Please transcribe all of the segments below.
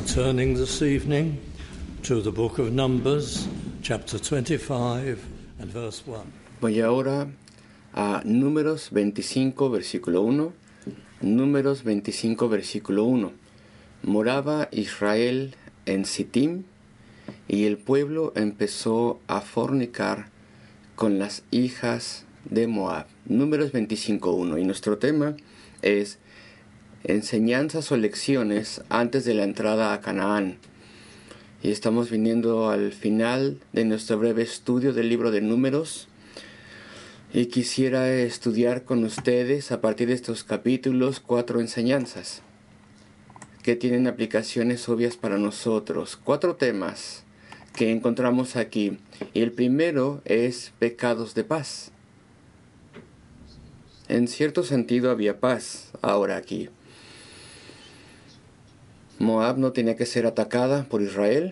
turning this evening to the book of Numbers, chapter 25 and verse 1. Voy ahora a Números 25, versículo 1. Números 25, versículo 1. Moraba Israel en Sittim, y el pueblo empezó a fornicar con las hijas de Moab. Números 25, 1. Y nuestro tema es enseñanzas o lecciones antes de la entrada a Canaán. Y estamos viniendo al final de nuestro breve estudio del libro de Números. Y quisiera estudiar con ustedes a partir de estos capítulos 4 enseñanzas que tienen aplicaciones obvias para nosotros. 4 temas que encontramos aquí. Y el primero es pecados de paz. En cierto sentido había paz ahora aquí. Moab no tenía que ser atacada por Israel.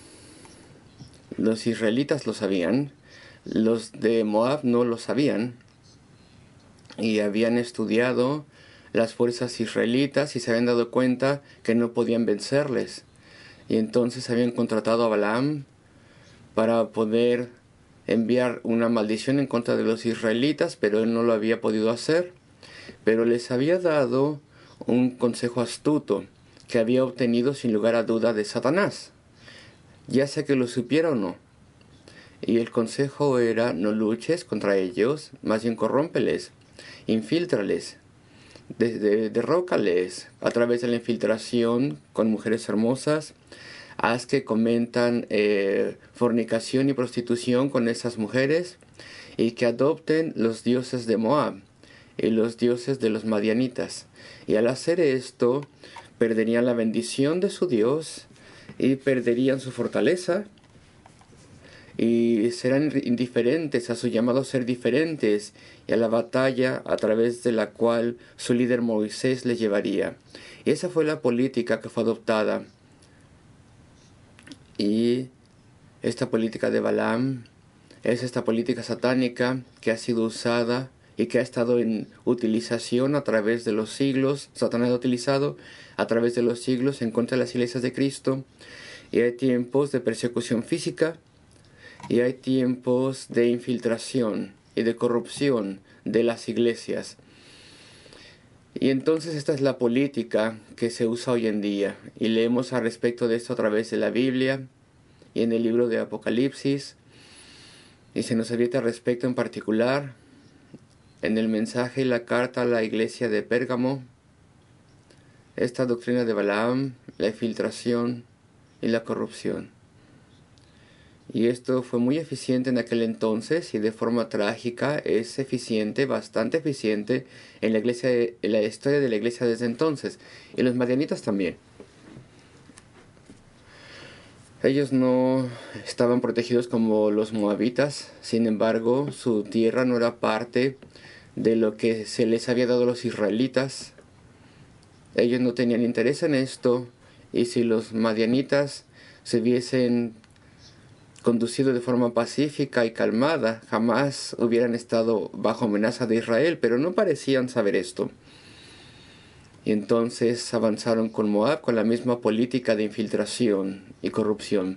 Los israelitas lo sabían. Los de Moab no lo sabían. Y habían estudiado las fuerzas israelitas y se habían dado cuenta que no podían vencerles. Y entonces habían contratado a Balaam para poder enviar una maldición en contra de los israelitas, pero él no lo había podido hacer. Pero les había dado un consejo astuto que había obtenido sin lugar a duda de Satanás, ya sea que lo supiera o no. Y el consejo era: no luches contra ellos, más bien corrómpeles, infíltrales, derrócales a través de la infiltración con mujeres hermosas. Haz que cometan fornicación y prostitución con esas mujeres, y que adopten los dioses de Moab y los dioses de los madianitas. Y al hacer esto, perderían la bendición de su Dios y perderían su fortaleza y serán indiferentes a su llamado a ser diferentes y a la batalla a través de la cual su líder Moisés les llevaría. Y esa fue la política que fue adoptada. Y esta política de Balaam es esta política satánica que ha sido usada y que ha estado en utilización a través de los siglos. Satanás ha utilizado a través de los siglos en contra de las iglesias de Cristo. Y hay tiempos de persecución física y hay tiempos de infiltración y de corrupción de las iglesias. Y entonces esta es la política que se usa hoy en día. Y leemos al respecto de esto a través de la Biblia y en el libro de Apocalipsis. Y se nos advierte al respecto en particular en el mensaje y la carta a la iglesia de Pérgamo, esta doctrina de Balaam, la infiltración y la corrupción. Y esto fue muy eficiente en aquel entonces y de forma trágica es eficiente, bastante eficiente en la iglesia, en la historia de la iglesia desde entonces. Y los madianitas también. Ellos no estaban protegidos como los moabitas, sin embargo, su tierra no era parte de lo que se les había dado a los israelitas. Ellos no tenían interés en esto, y si los madianitas se hubiesen conducido de forma pacífica y calmada, jamás hubieran estado bajo amenaza de Israel, pero no parecían saber esto. Y entonces avanzaron con Moab con la misma política de infiltración y corrupción.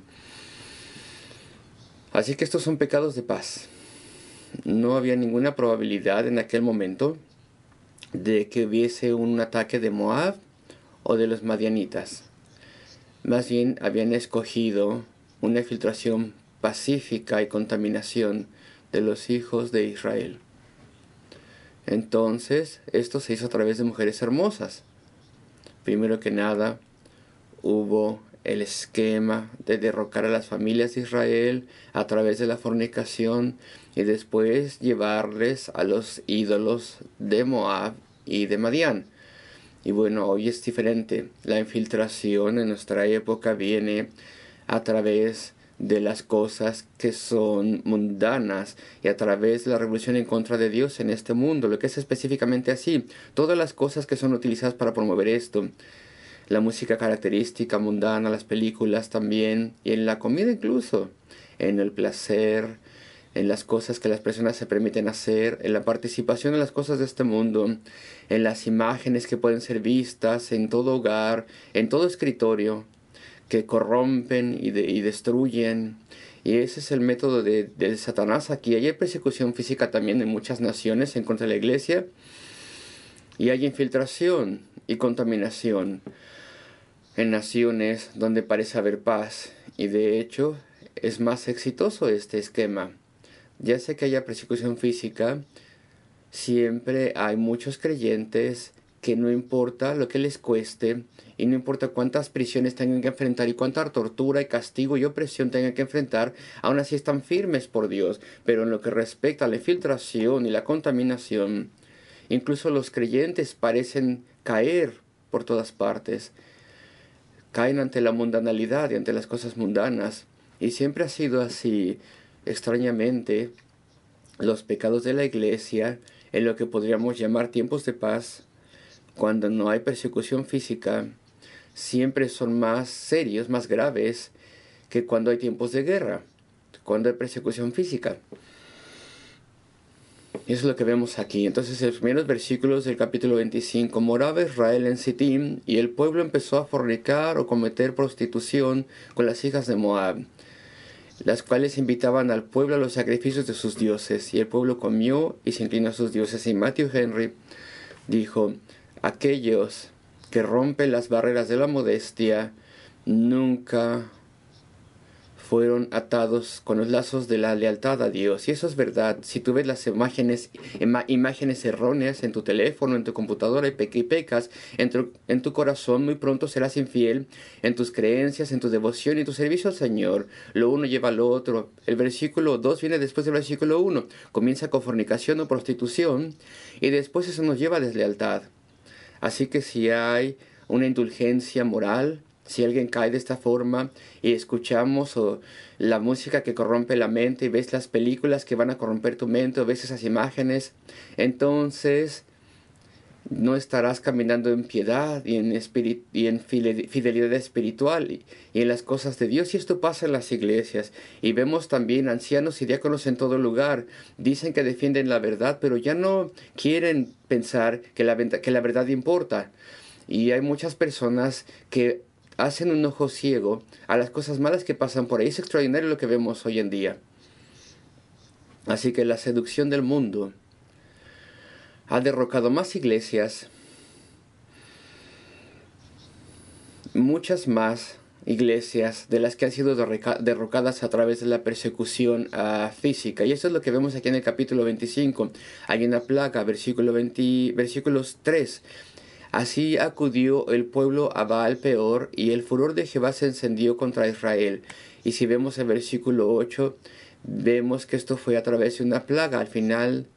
Así que estos son pecados de paz. No había ninguna probabilidad en aquel momento de que hubiese un ataque de Moab o de los madianitas. Más bien habían escogido una infiltración pacífica y contaminación de los hijos de Israel. Entonces, esto se hizo a través de mujeres hermosas. Primero que nada, hubo el esquema de derrocar a las familias de Israel a través de la fornicación y después llevarles a los ídolos de Moab y de Madián. Y bueno, hoy es diferente. La infiltración en nuestra época viene a través de las cosas que son mundanas y a través de la revolución en contra de Dios en este mundo, lo que es específicamente así. Todas las cosas que son utilizadas para promover esto. La música característica mundana, las películas también, y en la comida incluso, en el placer, en las cosas que las personas se permiten hacer, en la participación en las cosas de este mundo, en las imágenes que pueden ser vistas en todo hogar, en todo escritorio. que corrompen y destruyen. Y ese es el método de Satanás aquí. Hay persecución física también en muchas naciones en contra de la iglesia. Y hay infiltración y contaminación en naciones donde parece haber paz. Y de hecho es más exitoso este esquema. Ya sea que haya persecución física, siempre hay muchos creyentes que no importa lo que les cueste y no importa cuántas prisiones tengan que enfrentar y cuánta tortura y castigo y opresión tengan que enfrentar, aún así están firmes por Dios. Pero en lo que respecta a la infiltración y la contaminación, incluso los creyentes parecen caer por todas partes. Caen ante la mundanalidad y ante las cosas mundanas. Y siempre ha sido así. Extrañamente, los pecados de la iglesia, en lo que podríamos llamar tiempos de paz, cuando no hay persecución física, siempre son más serios, más graves que cuando hay tiempos de guerra, cuando hay persecución física. Y eso es lo que vemos aquí. Entonces, en los primeros versículos del capítulo 25, moraba Israel en Sittim, y el pueblo empezó a fornicar o cometer prostitución con las hijas de Moab, las cuales invitaban al pueblo a los sacrificios de sus dioses, y el pueblo comió y se inclinó a sus dioses. Y Matthew Henry dijo: aquellos que rompen las barreras de la modestia nunca fueron atados con los lazos de la lealtad a Dios. Y eso es verdad. Si tú ves las imágenes erróneas en tu teléfono, en tu computadora y pecas, en tu corazón, muy pronto serás infiel en tus creencias, en tu devoción y tu servicio al Señor. Lo uno lleva al otro. El versículo 2 viene después del versículo 1. Comienza con fornicación o prostitución y después eso nos lleva a deslealtad. Así que si hay una indulgencia moral, si alguien cae de esta forma y escuchamos la música que corrompe la mente y ves las películas que van a corromper tu mente o ves esas imágenes, entonces no estarás caminando en piedad y en fidelidad espiritual y en las cosas de Dios. Y esto pasa en las iglesias. Y vemos también ancianos y diáconos en todo lugar. Dicen que defienden la verdad, pero ya no quieren pensar que la verdad importa. Y hay muchas personas que hacen un ojo ciego a las cosas malas que pasan por ahí. Es extraordinario lo que vemos hoy en día. Así que la seducción del mundo ha derrocado más iglesias, muchas más iglesias de las que han sido derrocadas a través de la persecución física. Y eso es lo que vemos aquí en el capítulo 25. Hay una plaga, versículos 3. Así acudió el pueblo a Baal Peor, y el furor de Jehová se encendió contra Israel. Y si vemos el versículo 8, vemos que esto fue a través de una plaga. Al final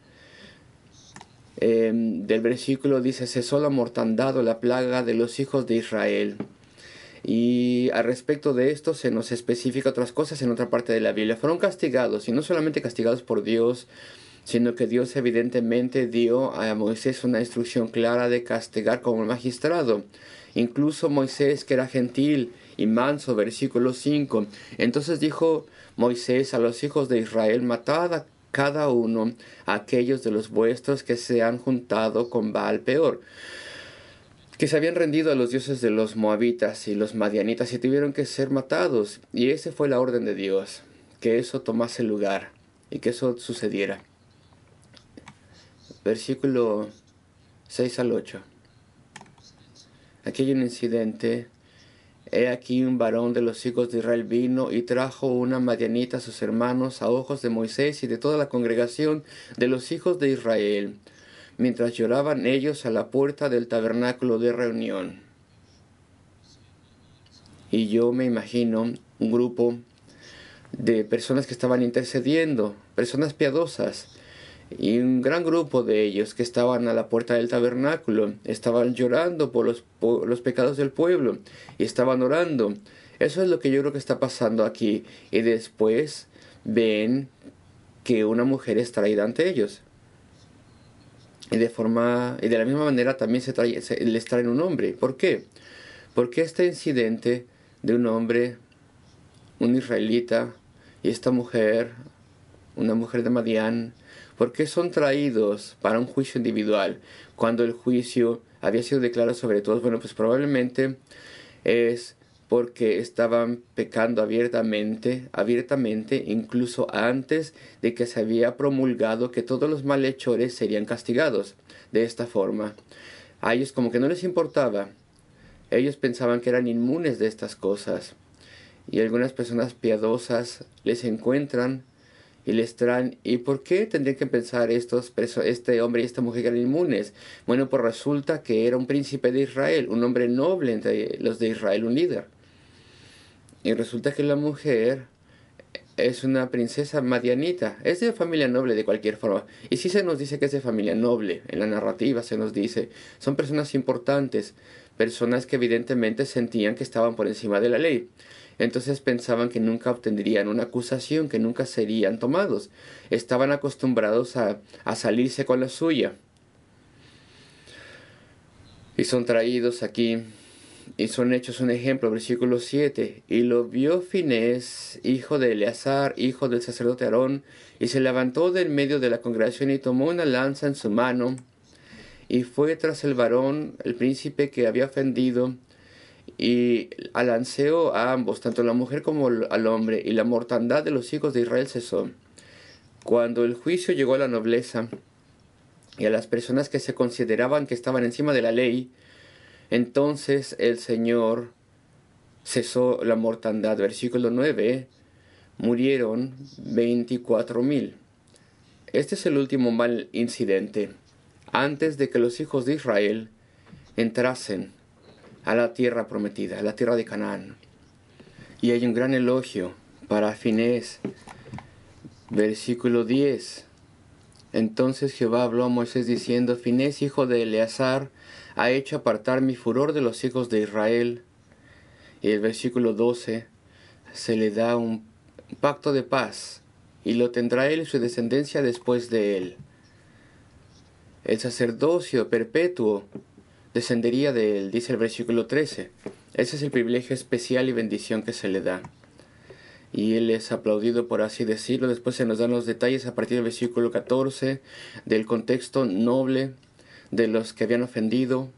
del versículo dice: cesó la mortandad o la plaga de los hijos de Israel. Y al respecto de esto se nos especifica otras cosas en otra parte de la Biblia. Fueron castigados, y no solamente castigados por Dios, sino que Dios evidentemente dio a Moisés una instrucción clara de castigar como magistrado. Incluso Moisés, que era gentil y manso, versículo 5. Entonces dijo Moisés a los hijos de Israel: matad a cada uno a aquellos de los vuestros que se han juntado con Baal Peor, que se habían rendido a los dioses de los moabitas y los madianitas, y tuvieron que ser matados. Y esa fue la orden de Dios, que eso tomase lugar y que eso sucediera. Versículo 6 al 8. Aquí hay un incidente. He aquí un varón de los hijos de Israel vino y trajo una madianita a sus hermanos a ojos de Moisés y de toda la congregación de los hijos de Israel, mientras lloraban ellos a la puerta del tabernáculo de reunión. Y yo me imagino un grupo de personas que estaban intercediendo, personas piadosas, y un gran grupo de ellos que estaban a la puerta del tabernáculo, estaban llorando por los pecados del pueblo y estaban orando. Eso es lo que yo creo que está pasando aquí. Y después ven que una mujer es traída ante ellos. Y de la misma manera también les traen un hombre. ¿Por qué? Porque este incidente de un hombre, un israelita, y esta mujer, una mujer de Madián, ¿por qué son traídos para un juicio individual cuando el juicio había sido declarado sobre todos? Bueno, pues probablemente es porque estaban pecando abiertamente, incluso antes de que se había promulgado que todos los malhechores serían castigados de esta forma. A ellos como que no les importaba. Ellos pensaban que eran inmunes de estas cosas. Y algunas personas piadosas les encuentran y les traen. ¿Y por qué tendrían que pensar este hombre y esta mujer que eran inmunes? Bueno, pues resulta que era un príncipe de Israel, un hombre noble entre los de Israel, un líder. Y resulta que la mujer es una princesa madianita. Es de familia noble de cualquier forma. Y sí se nos dice que es de familia noble. En la narrativa se nos dice. Son personas importantes. Personas que evidentemente sentían que estaban por encima de la ley. Entonces pensaban que nunca obtendrían una acusación, que nunca serían tomados. Estaban acostumbrados a salirse con la suya. Y son traídos aquí. Y son hechos un ejemplo, versículo 7. Y lo vio Finés, hijo de Eleazar, hijo del sacerdote Aarón, y se levantó del medio de la congregación y tomó una lanza en su mano, y fue tras el varón, el príncipe que había ofendido, y alanceó a ambos, tanto a la mujer como al hombre, y la mortandad de los hijos de Israel cesó. Cuando el juicio llegó a la nobleza, y a las personas que se consideraban que estaban encima de la ley, entonces el Señor cesó la mortandad. Versículo 9. Murieron 24,000. Este es el último mal incidente antes de que los hijos de Israel entrasen a la tierra prometida, a la tierra de Canaán. Y hay un gran elogio para Finés. Versículo 10. Entonces Jehová habló a Moisés diciendo: Finés, hijo de Eleazar, ha hecho apartar mi furor de los hijos de Israel. Y el versículo 12 se le da un pacto de paz, y lo tendrá él y su descendencia después de él. El sacerdocio perpetuo descendería de él, dice el versículo 13. Ese es el privilegio especial y bendición que se le da. Y él es aplaudido, por así decirlo. Después se nos dan los detalles a partir del versículo 14 del contexto noble de los que habían ofendido.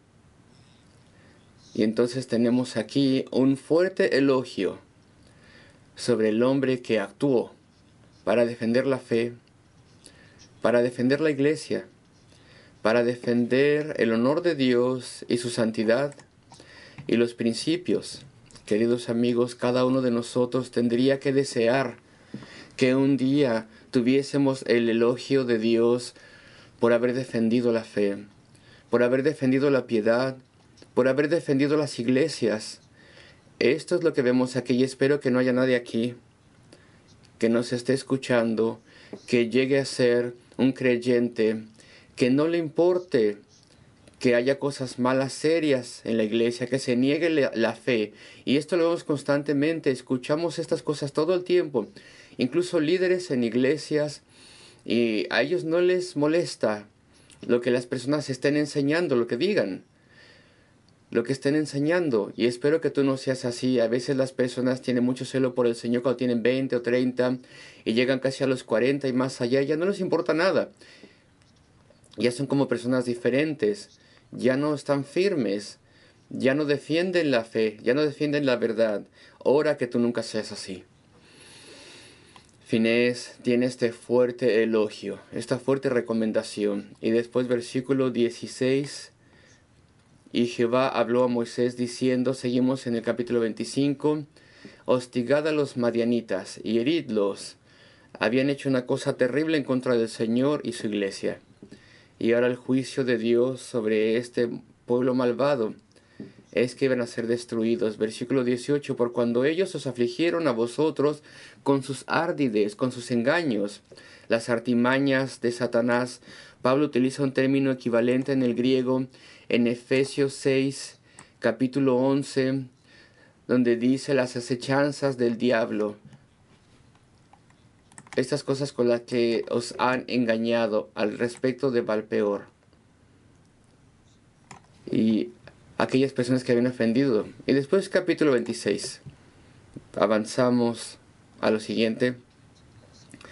Y entonces tenemos aquí un fuerte elogio sobre el hombre que actuó para defender la fe, para defender la iglesia, para defender el honor de Dios y su santidad y los principios. Queridos amigos, cada uno de nosotros tendría que desear que un día tuviésemos el elogio de Dios por haber defendido la fe, por haber defendido la piedad, por haber defendido las iglesias. Esto es lo que vemos aquí, y espero que no haya nadie aquí que nos esté escuchando, que llegue a ser un creyente, que no le importe que haya cosas malas serias en la iglesia, que se niegue la fe. Y esto lo vemos constantemente, escuchamos estas cosas todo el tiempo, incluso líderes en iglesias, y a ellos no les molesta lo que las personas estén enseñando, lo que digan, lo que estén enseñando. Y espero que tú no seas así. A veces las personas tienen mucho celo por el Señor cuando tienen 20 o 30 y llegan casi a los 40 y más allá, ya no les importa nada. Ya son como personas diferentes, ya no están firmes, ya no defienden la fe, ya no defienden la verdad. Ora que tú nunca seas así. Finés tiene este fuerte elogio, esta fuerte recomendación. Y después versículo 16. Y Jehová habló a Moisés diciendo, seguimos en el capítulo 25, hostigad a los madianitas y heridlos. Habían hecho una cosa terrible en contra del Señor y su iglesia. Y ahora el juicio de Dios sobre este pueblo malvado es que iban a ser destruidos. Versículo 18, por cuando ellos os afligieron a vosotros con sus ardides, con sus engaños, las artimañas de Satanás. Pablo utiliza un término equivalente en el griego en Efesios 6, capítulo 11, donde dice las acechanzas del diablo. Estas cosas con las que os han engañado al respecto de Balpeor y aquellas personas que habían ofendido. Y después capítulo 26. Avanzamos a lo siguiente.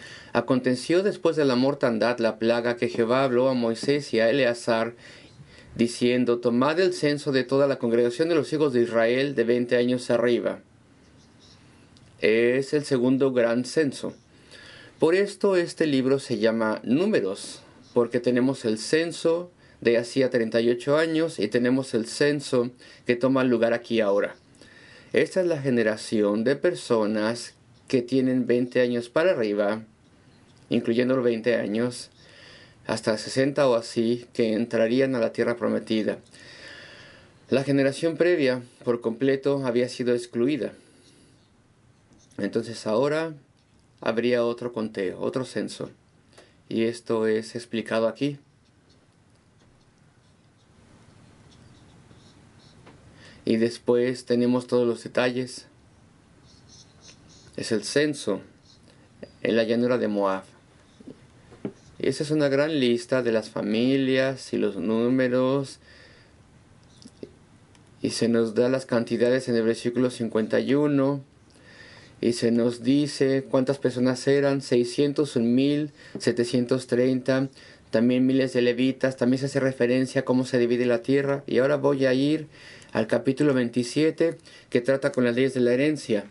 Aconteció después de la mortandad la plaga que Jehová habló a Moisés y a Eleazar diciendo: tomad el censo de toda la congregación de los hijos de Israel de 20 años arriba. Es el segundo gran censo. Por esto este libro se llama Números, porque tenemos el censo de hacía 38 años y tenemos el censo que toma lugar aquí ahora. Esta es la generación de personas que tienen 20 años para arriba, incluyendo los 20 años, hasta 60 o así, que entrarían a la tierra prometida. La generación previa, por completo, había sido excluida. Entonces ahora habría otro conteo, otro censo. Y esto es explicado aquí. Y después tenemos todos los detalles. Es el censo en la llanura de Moab. Y esa es una gran lista de las familias y los números. Y se nos da las cantidades en el versículo 51. Y se nos dice cuántas personas eran: 600, 1,730. También miles de levitas. También se hace referencia a cómo se divide la tierra. Y ahora voy a ir al capítulo 27, que trata con las leyes de la herencia.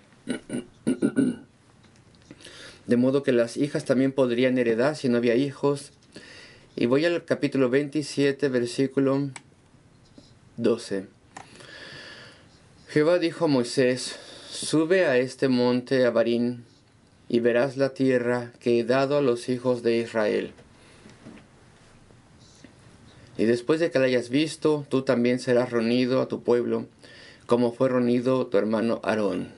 De modo que las hijas también podrían heredar si no había hijos. Y voy al capítulo 27, versículo 12. Jehová dijo a Moisés: sube a este monte Abarín, y verás la tierra que he dado a los hijos de Israel. Y después de que la hayas visto, tú también serás reunido a tu pueblo, como fue reunido tu hermano Aarón.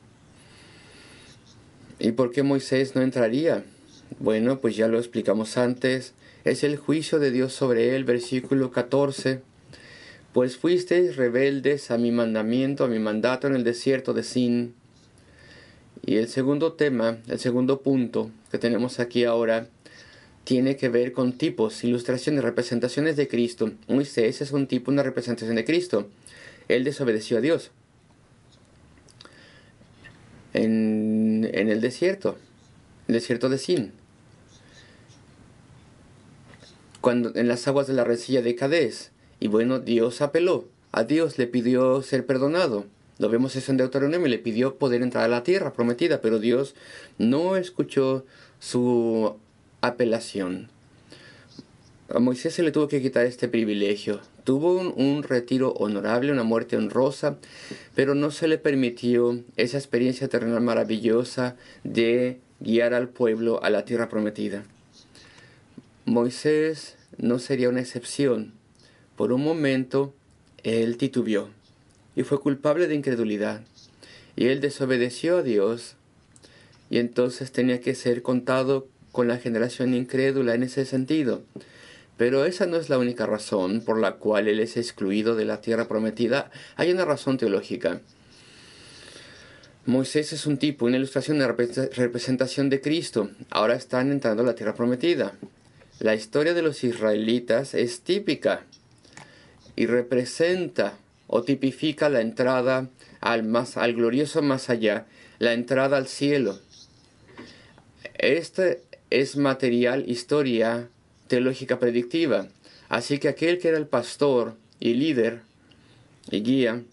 ¿Y por qué Moisés no entraría? Bueno, pues ya lo explicamos antes. Es el juicio de Dios sobre él, versículo 14. Pues fuisteis rebeldes a mi mandamiento, a mi mandato en el desierto de Sin. Y el segundo tema, el segundo punto que tenemos aquí ahora, tiene que ver con tipos, ilustraciones, representaciones de Cristo. Moisés es un tipo, una representación de Cristo. Él desobedeció a Dios en el desierto de Sin. En las aguas de la rencilla de Cadés. Y bueno, Dios apeló. A Dios le pidió ser perdonado. Lo vemos eso en Deuteronomio. Le pidió poder entrar a la tierra prometida, pero Dios no escuchó su apelación. A Moisés se le tuvo que quitar este privilegio. Tuvo un retiro honorable, una muerte honrosa, pero no se le permitió esa experiencia terrenal maravillosa de guiar al pueblo a la tierra prometida. Moisés no sería una excepción. Por un momento, él titubeó y fue culpable de incredulidad. Y él desobedeció a Dios, y entonces tenía que ser contado con la generación incrédula en ese sentido. Pero esa no es la única razón por la cual él es excluido de la tierra prometida. Hay una razón teológica. Moisés es un tipo, una ilustración, una representación de Cristo. Ahora están entrando a la tierra prometida. La historia de los israelitas es típica y representa o tipifica la entrada al glorioso más allá, la entrada al cielo. Este es material, historia teológica predictiva. Así que aquel que era el pastor y líder y guía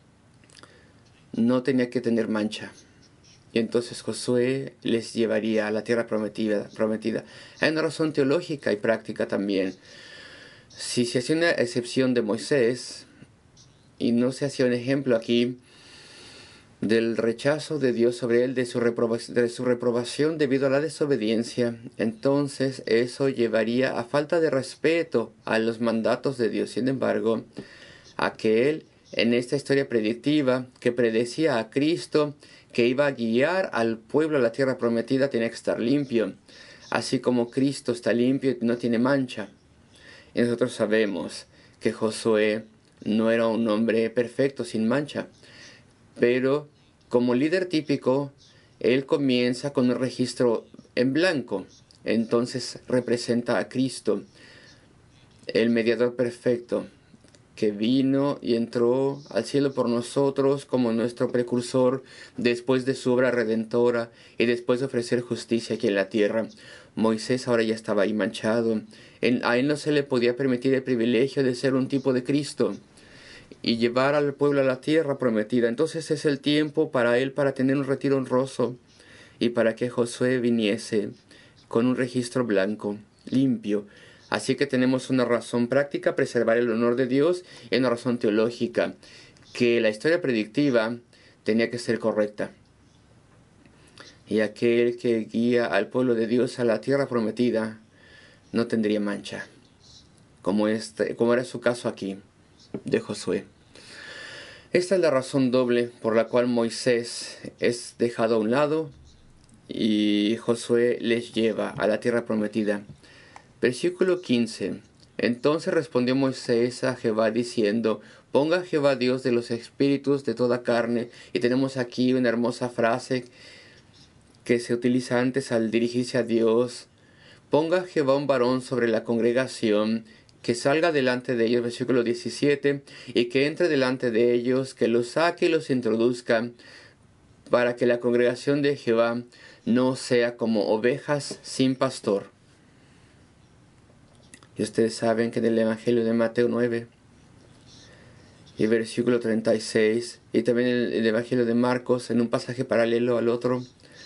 no tenía que tener mancha. Y entonces Josué les llevaría a la tierra prometida. Hay una razón teológica y práctica también. Si se hacía una excepción de Moisés y no se hacía un ejemplo aquí del rechazo de Dios sobre él, de su reprobación debido a la desobediencia, entonces eso llevaría a falta de respeto a los mandatos de Dios. Sin embargo, aquel en esta historia predictiva que predecía a Cristo, que iba a guiar al pueblo a la tierra prometida, tenía que estar limpio, así como Cristo está limpio y no tiene mancha. Y nosotros sabemos que Josué no era un hombre perfecto, sin mancha, pero como líder típico, él comienza con un registro en blanco. Entonces representa a Cristo, el mediador perfecto, que vino y entró al cielo por nosotros como nuestro precursor después de su obra redentora y después de ofrecer justicia aquí en la tierra. Moisés ahora ya estaba ahí manchado. A él no se le podía permitir el privilegio de ser un tipo de Cristo y llevar al pueblo a la tierra prometida. Entonces es el tiempo para él para tener un retiro honroso y para que Josué viniese con un registro blanco, limpio. Así que tenemos una razón práctica, preservar el honor de Dios, y una razón teológica, que la historia predictiva tenía que ser correcta. Y aquel que guía al pueblo de Dios a la tierra prometida no tendría mancha, como era su caso aquí, de Josué. Esta es la razón doble por la cual Moisés es dejado a un lado y Josué les lleva a la tierra prometida. Versículo 15. Entonces respondió Moisés a Jehová diciendo: ponga Jehová Dios de los espíritus de toda carne. Y tenemos aquí una hermosa frase que se utiliza antes al dirigirse a Dios. Ponga Jehová un varón sobre la congregación, que salga delante de ellos, versículo 17, y que entre delante de ellos, que los saque y los introduzca, para que la congregación de Jehová no sea como ovejas sin pastor. Y ustedes saben que en el Evangelio de Mateo 9 y versículo 36, y también el Evangelio de Marcos, en un pasaje paralelo al otro,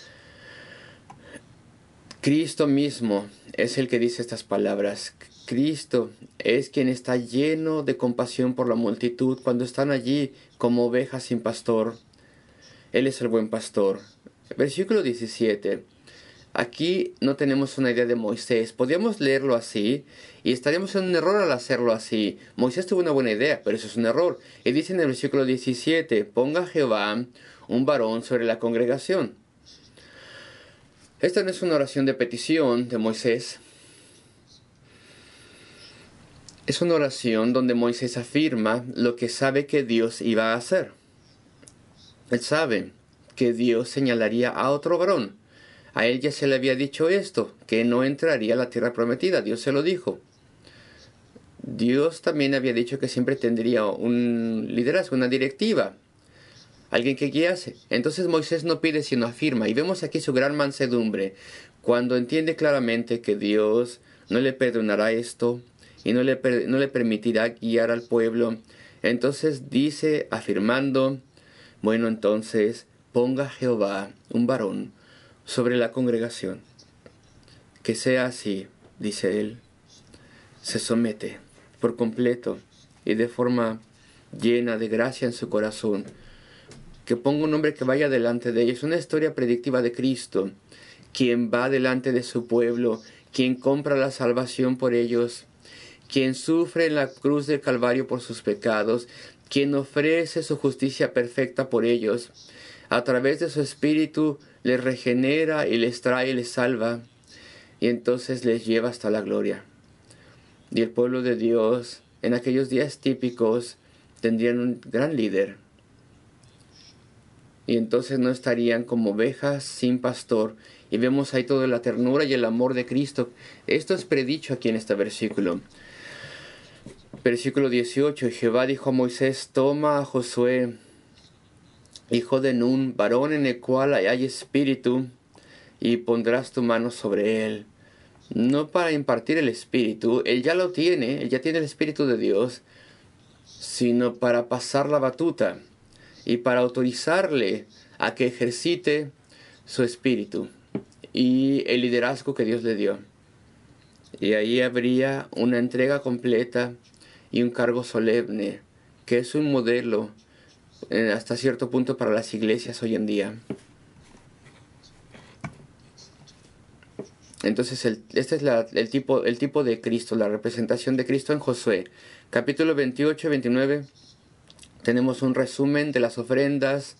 Cristo mismo es el que dice estas palabras. Cristo es quien está lleno de compasión por la multitud cuando están allí como ovejas sin pastor. Él es el buen pastor. Versículo 17. Aquí no tenemos una idea de Moisés. Podríamos leerlo así y estaríamos en un error al hacerlo así. Moisés tuvo una buena idea, pero eso es un error. Y dice en el versículo 17, ponga Jehová un varón sobre la congregación. Esta no es una oración de petición de Moisés. Es una oración donde Moisés afirma lo que sabe que Dios iba a hacer. Él sabe que Dios señalaría a otro varón. A él ya se le había dicho esto, que no entraría a la tierra prometida. Dios se lo dijo. Dios también había dicho que siempre tendría un liderazgo, una directiva, alguien que guiase. Entonces Moisés no pide sino afirma. Y vemos aquí su gran mansedumbre, cuando entiende claramente que Dios no le perdonará esto y no le permitirá guiar al pueblo. Entonces dice, afirmando, bueno, entonces ponga Jehová un varón sobre la congregación. Que sea así, dice él. Se somete por completo y de forma llena de gracia en su corazón. Que ponga un hombre que vaya delante de ellos. Una historia predictiva de Cristo, quien va delante de su pueblo, quien compra la salvación por ellos, quien sufre en la cruz del Calvario por sus pecados, quien ofrece su justicia perfecta por ellos. A través de su espíritu les regenera y les trae y les salva, y entonces les lleva hasta la gloria. Y el pueblo de Dios, en aquellos días típicos, tendrían un gran líder. Y entonces no estarían como ovejas sin pastor. Y vemos ahí toda la ternura y el amor de Cristo. Esto es predicho aquí en este versículo. Versículo 18. Y Jehová dijo a Moisés: toma a Josué, hijo de Nun, varón en el cual hay espíritu, y pondrás tu mano sobre él. No para impartir el espíritu, él ya lo tiene, él ya tiene el espíritu de Dios, sino para pasar la batuta y para autorizarle a que ejercite su espíritu y el liderazgo que Dios le dio. Y ahí habría una entrega completa y un cargo solemne, que es un modelo hasta cierto punto para las iglesias hoy en día. Entonces este es el tipo de Cristo, la representación de Cristo en Josué. Capítulo 28 y 29 tenemos un resumen de las ofrendas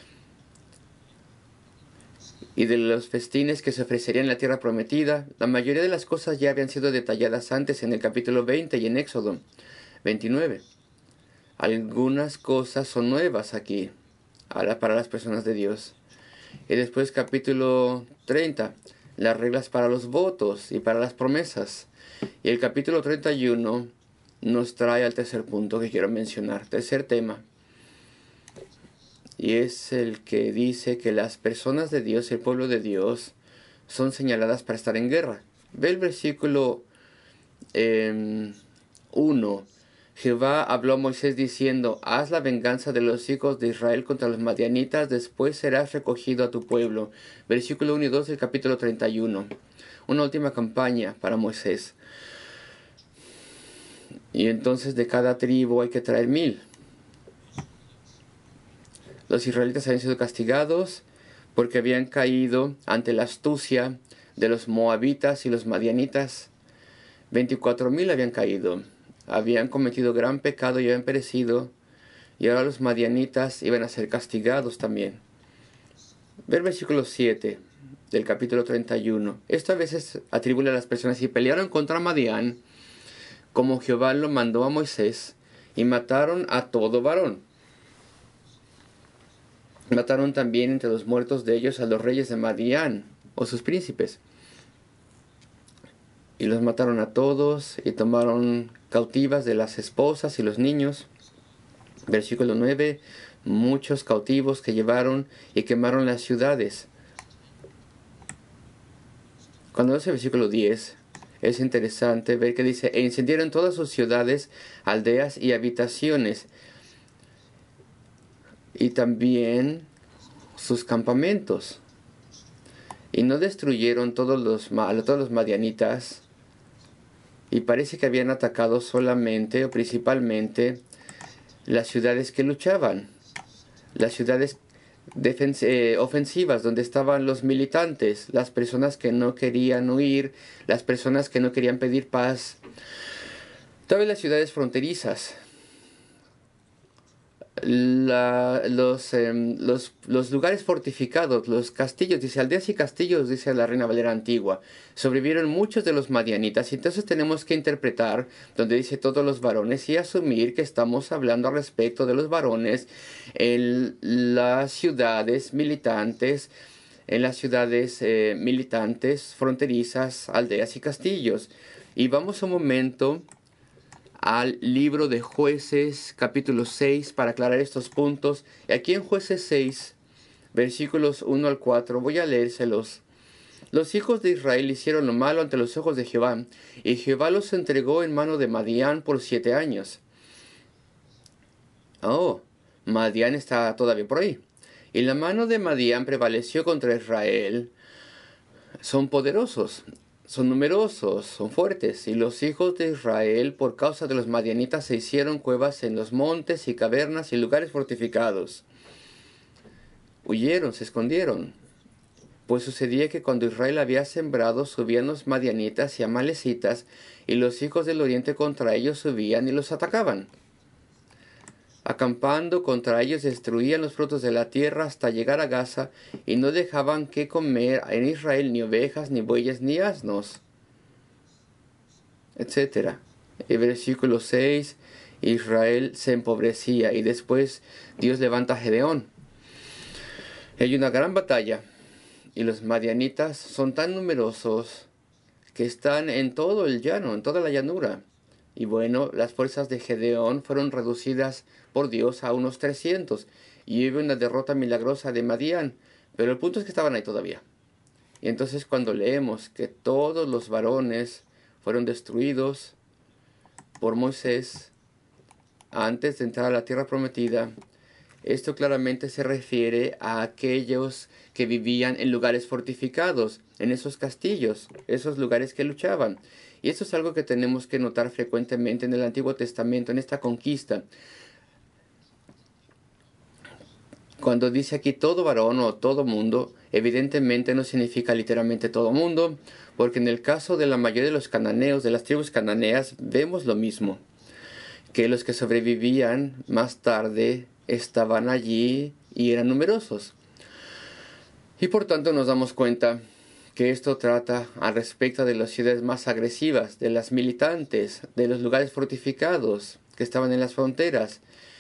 y de los festines que se ofrecerían en la tierra prometida. La mayoría de las cosas ya habían sido detalladas antes en el capítulo 20 y en Éxodo 29. Algunas cosas son nuevas aquí para las personas de Dios. Y después capítulo 30, las reglas para los votos y para las promesas. Y el capítulo 31 nos trae al tercer punto que quiero mencionar, tercer tema. Y es el que dice que las personas de Dios, el pueblo de Dios, son señaladas para estar en guerra. Ve el versículo 1. Jehová habló a Moisés diciendo: haz la venganza de los hijos de Israel contra los madianitas, después serás recogido a tu pueblo. Versículo 1 y 2 del capítulo 31. Una última campaña para Moisés. Y entonces de cada tribu hay que traer 1000. Los israelitas habían sido castigados porque habían caído ante la astucia de los moabitas y los madianitas. 24,000 habían caído. Habían cometido gran pecado y habían perecido. Y ahora los madianitas iban a ser castigados también. Ve el versículo 7 del capítulo 31. Esto a veces atribuye a las personas: y pelearon contra Madián, como Jehová lo mandó a Moisés, y mataron a todo varón. Mataron también entre los muertos de ellos a los reyes de Madián, o sus príncipes. Y los mataron a todos, y tomaron cautivas de las esposas y los niños. Versículo 9. Muchos cautivos que llevaron y quemaron las ciudades. Cuando ves el versículo 10, es interesante ver que dice: e incendiaron todas sus ciudades, aldeas y habitaciones, y también sus campamentos. Y no destruyeron todos los madianitas, y parece que habían atacado solamente o principalmente las ciudades que luchaban, las ciudades ofensivas, donde estaban los militantes, las personas que no querían huir, las personas que no querían pedir paz. Todas las ciudades fronterizas, los lugares fortificados, los castillos, dice aldeas y castillos, dice la Reina Valera antigua, sobrevivieron muchos de los madianitas. Y entonces tenemos que interpretar donde dice todos los varones y asumir que estamos hablando al respecto de los varones en las ciudades militantes, fronterizas, aldeas y castillos. Y vamos un momento al libro de Jueces, capítulo 6, para aclarar estos puntos. Y aquí en Jueces 6, versículos 1 al 4, voy a leérselos. Los hijos de Israel hicieron lo malo ante los ojos de Jehová, y Jehová los entregó en mano de Madián por 7 años. Oh, Madián está todavía por ahí. Y la mano de Madián prevaleció contra Israel. Son poderosos, son numerosos, son fuertes, y los hijos de Israel, por causa de los madianitas, se hicieron cuevas en los montes y cavernas y lugares fortificados. Huyeron, se escondieron. Pues sucedía que cuando Israel había sembrado, subían los madianitas y amalecitas, y los hijos del oriente contra ellos subían y los atacaban. Acampando contra ellos, destruían los frutos de la tierra hasta llegar a Gaza, y no dejaban que comer en Israel ni ovejas, ni bueyes, ni asnos, etc. El versículo 6, Israel se empobrecía, y después Dios levanta a Gedeón. Hay una gran batalla, y los madianitas son tan numerosos que están en todo el llano, en toda la llanura. Y bueno, las fuerzas de Gedeón fueron reducidas por Dios a unos 300, y hubo una derrota milagrosa de Madián, pero el punto es que estaban ahí todavía. Y entonces cuando leemos que todos los varones fueron destruidos por Moisés antes de entrar a la tierra prometida, esto claramente se refiere a aquellos que vivían en lugares fortificados, en esos castillos, esos lugares que luchaban. Y esto es algo que tenemos que notar frecuentemente en el Antiguo Testamento, en esta conquista. Cuando dice aquí todo varón o todo mundo, evidentemente no significa literalmente todo mundo, porque en el caso de la mayoría de los cananeos, de las tribus cananeas, vemos lo mismo, que los que sobrevivían más tarde estaban allí y eran numerosos. Y por tanto nos damos cuenta que esto trata al respecto de las ciudades más agresivas, de las militantes, de los lugares fortificados que estaban en las fronteras.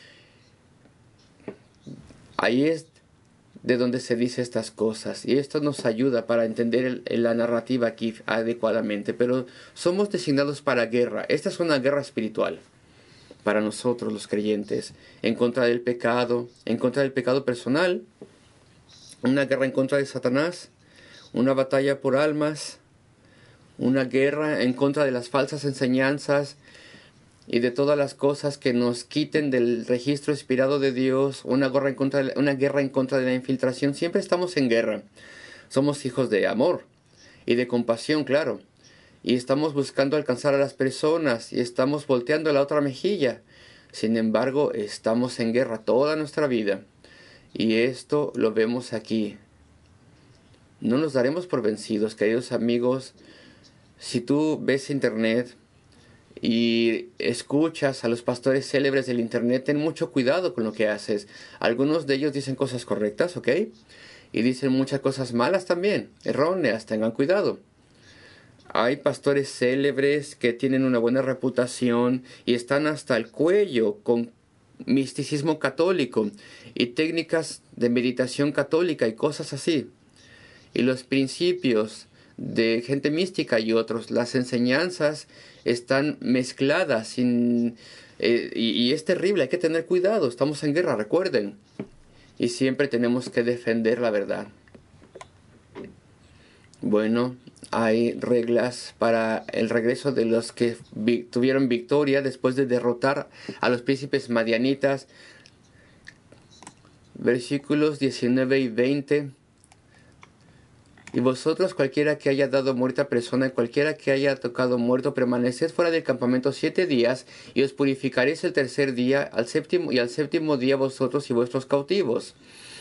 Ahí es de donde se dice estas cosas, y esto nos ayuda para entender la narrativa aquí adecuadamente. Pero somos designados para guerra. Esta es una guerra espiritual para nosotros los creyentes, en contra del pecado personal, una guerra en contra de Satanás, una batalla por almas, una guerra en contra de las falsas enseñanzas y de todas las cosas que nos quiten del registro inspirado de Dios, una guerra en contra de la infiltración. Siempre estamos en guerra. Somos hijos de amor y de compasión, claro. Y estamos buscando alcanzar a las personas y estamos volteando la otra mejilla. Sin embargo, estamos en guerra toda nuestra vida. Y esto lo vemos aquí. No nos daremos por vencidos, queridos amigos. Si tú ves internet y escuchas a los pastores célebres del internet, ten mucho cuidado con lo que haces. Algunos de ellos dicen cosas correctas, ¿ok? Y dicen muchas cosas malas también, erróneas, tengan cuidado. Hay pastores célebres que tienen una buena reputación y están hasta el cuello con misticismo católico y técnicas de meditación católica y cosas así. Y los principios de gente mística y otros, las enseñanzas están mezcladas y es terrible, hay que tener cuidado, estamos en guerra, recuerden. Y siempre tenemos que defender la verdad. Bueno, hay reglas para el regreso de los que tuvieron victoria después de derrotar a los príncipes madianitas. Versículos 19 y 20. Y vosotros, cualquiera que haya dado muerte a persona, cualquiera que haya tocado muerto, permaneced fuera del campamento 7 días, y os purificaréis el tercer día, al séptimo día vosotros y vuestros cautivos.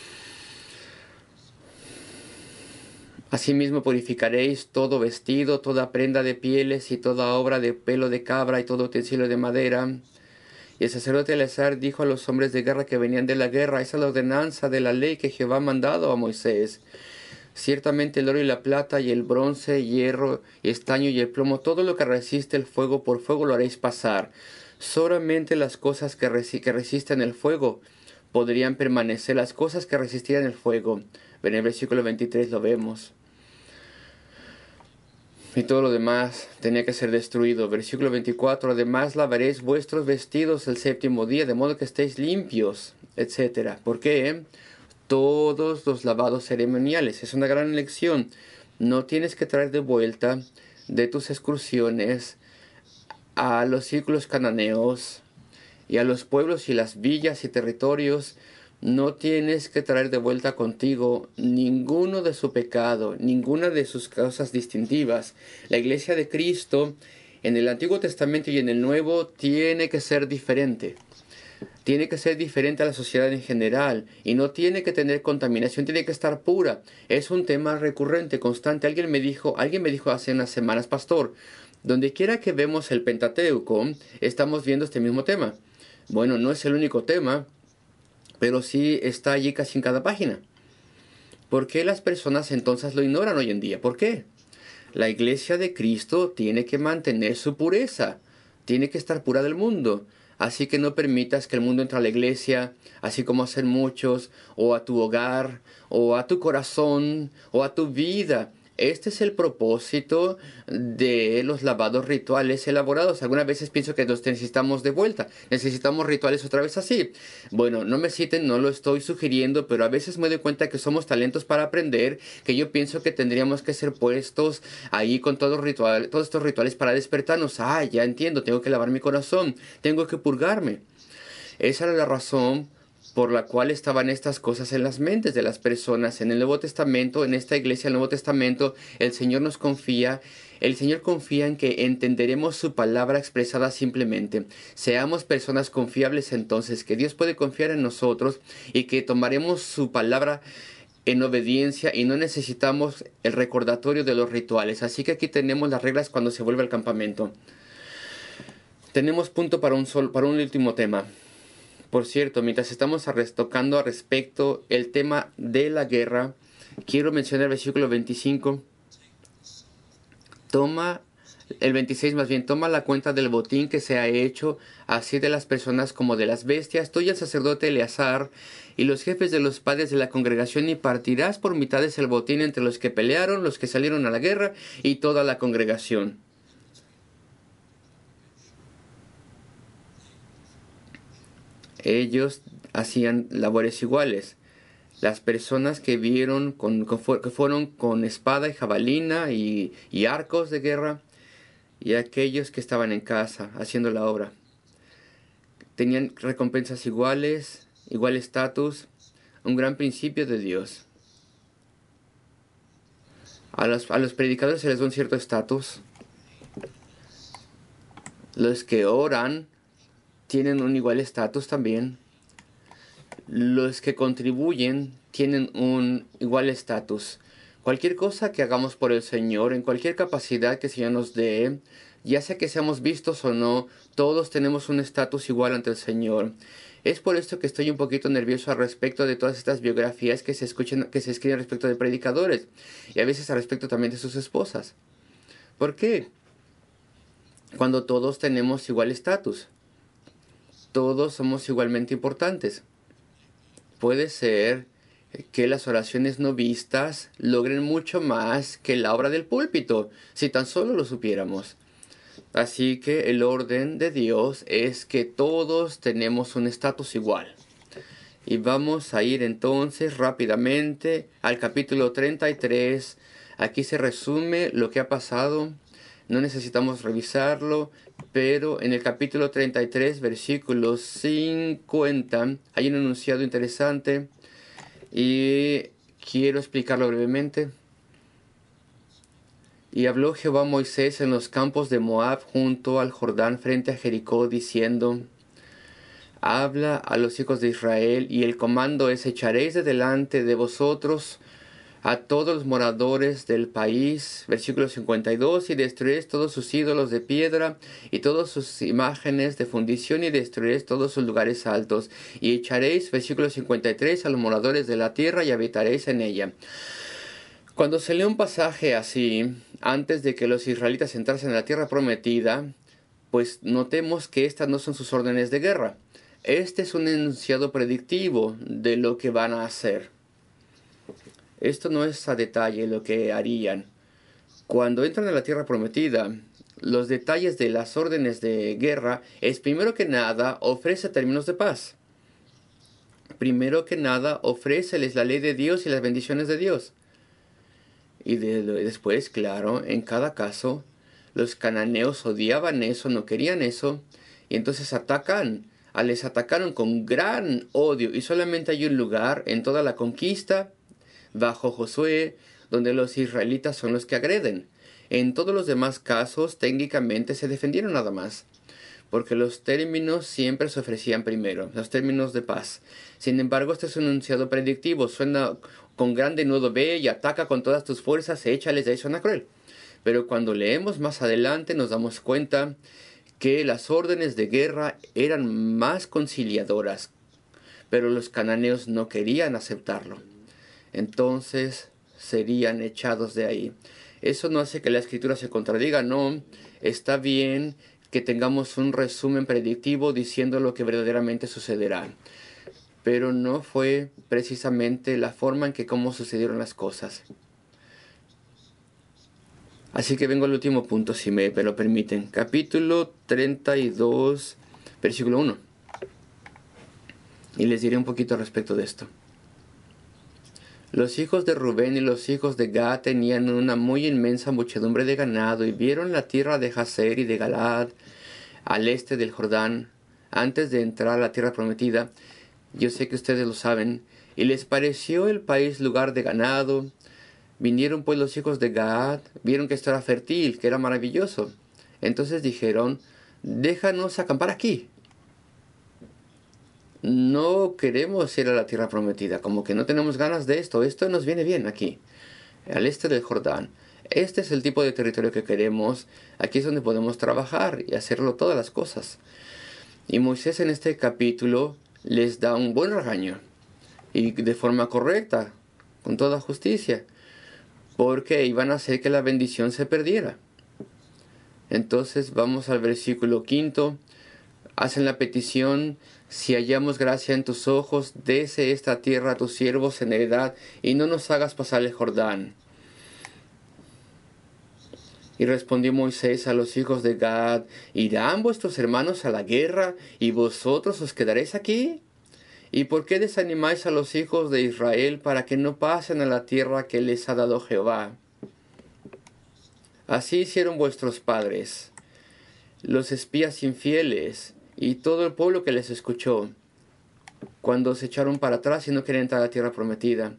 Asimismo purificaréis todo vestido, toda prenda de pieles, y toda obra de pelo de cabra, y todo utensilio de madera. Y el sacerdote Eleazar dijo a los hombres de guerra que venían de la guerra: esa es la ordenanza de la ley que Jehová ha mandado a Moisés. Ciertamente el oro y la plata y el bronce, hierro y estaño y el plomo, todo lo que resiste el fuego, por fuego lo haréis pasar. Solamente las cosas que resisten el fuego podrían permanecer, las cosas que resistían el fuego. En el versículo 23 lo vemos. Y todo lo demás tenía que ser destruido. Versículo 24. Además lavaréis vuestros vestidos el séptimo día, de modo que estéis limpios, etc. ¿Por qué? Todos los lavados ceremoniales. Es una gran lección. No tienes que traer de vuelta de tus excursiones a los círculos cananeos y a los pueblos y las villas y territorios. No tienes que traer de vuelta contigo ninguno de su pecado, ninguna de sus causas distintivas. La iglesia de Cristo en el Antiguo Testamento y en el Nuevo tiene que ser diferente. Tiene que ser diferente a la sociedad en general y no tiene que tener contaminación, tiene que estar pura. Es un tema recurrente, constante. Alguien me dijo hace unas semanas: pastor, donde quiera que vemos el Pentateuco, estamos viendo este mismo tema. Bueno, no es el único tema, pero sí está allí casi en cada página. ¿Por qué las personas entonces lo ignoran hoy en día? ¿Por qué? La iglesia de Cristo tiene que mantener su pureza, tiene que estar pura del mundo. Así que no permitas que el mundo entre a la iglesia, así como hacen muchos, o a tu hogar, o a tu corazón, o a tu vida. Este es el propósito de los lavados rituales elaborados. Algunas veces pienso que los necesitamos de vuelta. Necesitamos rituales otra vez así. Bueno, no me citen, no lo estoy sugiriendo, pero a veces me doy cuenta que somos talentos para aprender, que yo pienso que tendríamos que ser puestos ahí con todos estos rituales para despertarnos. Ah, ya entiendo, tengo que lavar mi corazón, tengo que purgarme. Esa era la razón por la cual estaban estas cosas en las mentes de las personas. En el Nuevo Testamento, en esta iglesia del Nuevo Testamento, el Señor confía en que entenderemos su palabra expresada simplemente. Seamos personas confiables entonces, que Dios puede confiar en nosotros y que tomaremos su palabra en obediencia y no necesitamos el recordatorio de los rituales. Así que aquí tenemos las reglas cuando se vuelve al campamento. Tenemos punto para un último tema. Por cierto, mientras estamos tocando al respecto el tema de la guerra, quiero mencionar el versículo 25. El 26 más bien, toma la cuenta del botín que se ha hecho, así de las personas como de las bestias, tú y el sacerdote Eleazar, y los jefes de los padres de la congregación, y partirás por mitades el botín entre los que pelearon, los que salieron a la guerra, y toda la congregación. Ellos hacían labores iguales. las personas que que fueron con espada y jabalina y arcos de guerra, y aquellos que estaban en casa haciendo la obra. Tenían recompensas iguales, igual estatus, un gran principio de Dios. A los predicadores se les da un cierto estatus. Los que oran tienen un igual estatus también. Los que contribuyen tienen un igual estatus. Cualquier cosa que hagamos por el Señor, en cualquier capacidad que el Señor nos dé, ya sea que seamos vistos o no, todos tenemos un estatus igual ante el Señor. Es por esto que estoy un poquito nervioso al respecto de todas estas biografías que se escriben respecto de predicadores, y a veces al respecto también de sus esposas. ¿Por qué? Cuando todos tenemos igual estatus, todos somos igualmente importantes. Puede ser que las oraciones no vistas logren mucho más que la obra del púlpito, si tan solo lo supiéramos. Así que el orden de Dios es que todos tenemos un estatus igual. Y vamos a ir entonces rápidamente al capítulo 33. Aquí se resume lo que ha pasado. No necesitamos revisarlo, pero en el capítulo 33, versículo 50, hay un enunciado interesante y quiero explicarlo brevemente. Y habló Jehová a Moisés en los campos de Moab junto al Jordán frente a Jericó, diciendo: habla a los hijos de Israel, y el comando es: echaréis de delante de vosotros a todos los moradores del país, versículo 52, y destruiréis todos sus ídolos de piedra y todas sus imágenes de fundición, y destruiréis todos sus lugares altos, y echaréis, versículo 53, a los moradores de la tierra y habitaréis en ella. Cuando se lee un pasaje así, antes de que los israelitas entrasen en la tierra prometida, pues notemos que estas no son sus órdenes de guerra. Este es un enunciado predictivo de lo que van a hacer. Esto no es a detalle lo que harían. Cuando entran a la tierra prometida, los detalles de las órdenes de guerra es, primero que nada, ofrece términos de paz. Primero que nada, ofréceles la ley de Dios y las bendiciones de Dios. Y después, claro, en cada caso, los cananeos odiaban eso, no querían eso, y entonces les atacaron con gran odio, y solamente hay un lugar en toda la conquista, bajo Josué, donde los israelitas son los que agreden. En todos los demás casos, técnicamente se defendieron nada más, porque los términos siempre se ofrecían primero, los términos de paz. Sin embargo, este es un enunciado predictivo, suena con gran denudo: ve y ataca con todas tus fuerzas, échales, de ahí suena cruel. Pero cuando leemos más adelante nos damos cuenta que las órdenes de guerra eran más conciliadoras, pero los cananeos no querían aceptarlo. Entonces serían echados de ahí. Eso no hace que la escritura se contradiga, no. Está bien que tengamos un resumen predictivo diciendo lo que verdaderamente sucederá, pero no fue precisamente la forma en que cómo sucedieron las cosas. Así que vengo al último punto, si me lo permiten. Capítulo 32, versículo 1. Y les diré un poquito respecto de esto. Los hijos de Rubén y los hijos de Gad tenían una muy inmensa muchedumbre de ganado, y vieron la tierra de Jazer y de Galaad, al este del Jordán, antes de entrar a la tierra prometida. Yo sé que ustedes lo saben. Y les pareció el país lugar de ganado. Vinieron pues los hijos de Gad, vieron que esto era fértil, que era maravilloso. Entonces dijeron: déjanos acampar aquí. No queremos ir a la tierra prometida, como que no tenemos ganas de esto. Esto nos viene bien aquí, al este del Jordán. Este es el tipo de territorio que queremos. Aquí es donde podemos trabajar y hacerlo todas las cosas. Y Moisés en este capítulo les da un buen regaño, y de forma correcta, con toda justicia, porque iban a hacer que la bendición se perdiera. Entonces vamos al versículo 5. Hacen la petición: si hallamos gracia en tus ojos, dese esta tierra a tus siervos en heredad, y no nos hagas pasar el Jordán. Y respondió Moisés a los hijos de Gad: ¿irán vuestros hermanos a la guerra, y vosotros os quedaréis aquí? ¿Y por qué desanimáis a los hijos de Israel para que no pasen a la tierra que les ha dado Jehová? Así hicieron vuestros padres, los espías infieles y todo el pueblo que les escuchó, cuando se echaron para atrás y no querían entrar a la tierra prometida.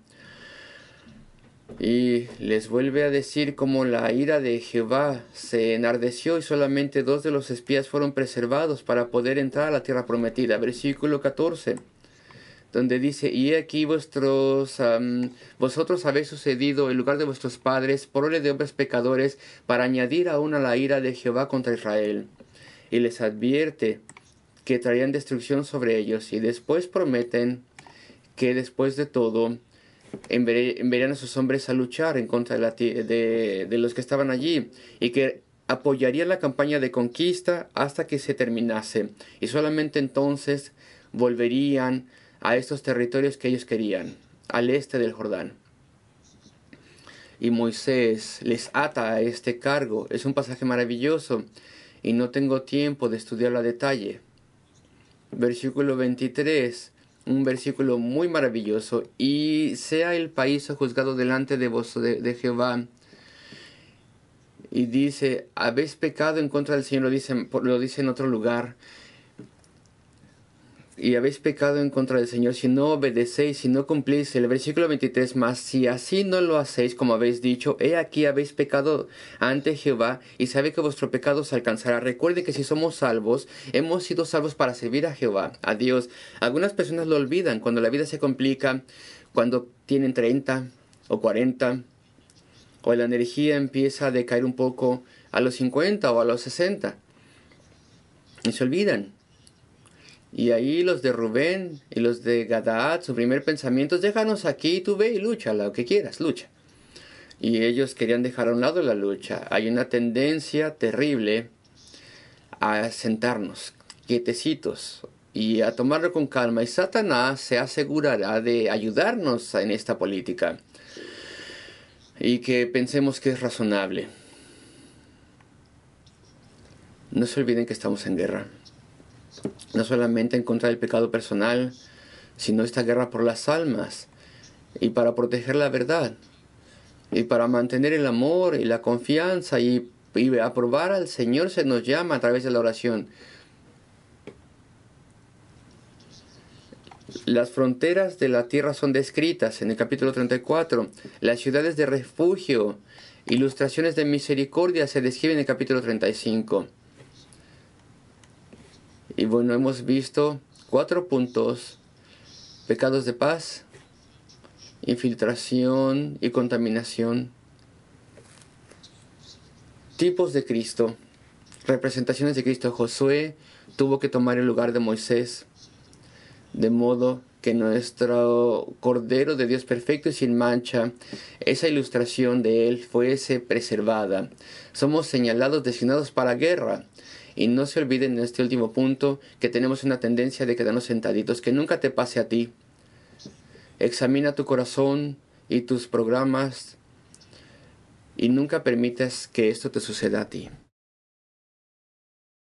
Y les vuelve a decir cómo la ira de Jehová se enardeció y solamente 2 de los espías fueron preservados para poder entrar a la tierra prometida. Versículo 14, donde dice: y aquí vosotros habéis sucedido en lugar de vuestros padres por orden de hombres pecadores, para añadir aún a la ira de Jehová contra Israel. Y les advierte que traían destrucción sobre ellos, y después prometen que después de todo enviarían a sus hombres a luchar en contra de los que estaban allí, y que apoyarían la campaña de conquista hasta que se terminase, y solamente entonces volverían a estos territorios que ellos querían, al este del Jordán. Y Moisés les ata a este cargo. Es un pasaje maravilloso y no tengo tiempo de estudiarlo a detalle. Versículo 23, un versículo muy maravilloso: y sea el país juzgado delante de Jehová. Y dice: habéis pecado en contra del Señor, lo dice en otro lugar. Y habéis pecado en contra del Señor si no obedecéis, si no cumplís. El versículo 23 más: si así no lo hacéis como habéis dicho, he aquí habéis pecado ante Jehová, y sabe que vuestro pecado os alcanzará. Recuerde que si somos salvos, hemos sido salvos para servir a Jehová, a Dios. Algunas personas lo olvidan cuando la vida se complica, cuando tienen 30 o 40, o la energía empieza a decaer un poco a los 50 o a los 60. Y se olvidan. Y ahí los de Rubén y los de Gadaad, su primer pensamiento es: déjanos aquí, tú ve y lucha, lo que quieras, lucha. Y ellos querían dejar a un lado la lucha. Hay una tendencia terrible a sentarnos quietecitos y a tomarlo con calma. Y Satanás se asegurará de ayudarnos en esta política y que pensemos que es razonable. No se olviden que estamos en guerra. No solamente en contra del pecado personal, sino esta guerra por las almas y para proteger la verdad y para mantener el amor y la confianza y aprobar al Señor se nos llama a través de la oración. Las fronteras de la tierra son descritas en el capítulo 34. Las ciudades de refugio, ilustraciones de misericordia se describen en el capítulo 35. Y bueno, hemos visto 4 puntos: pecados de paz, infiltración y contaminación, tipos de Cristo, representaciones de Cristo. Josué tuvo que tomar el lugar de Moisés, de modo que nuestro Cordero de Dios perfecto y sin mancha, esa ilustración de Él fuese preservada. Somos señalados, designados para guerra. Y no se olviden en este último punto que tenemos una tendencia de quedarnos sentaditos. Que nunca te pase a ti. Examina tu corazón y tus programas y nunca permitas que esto te suceda a ti.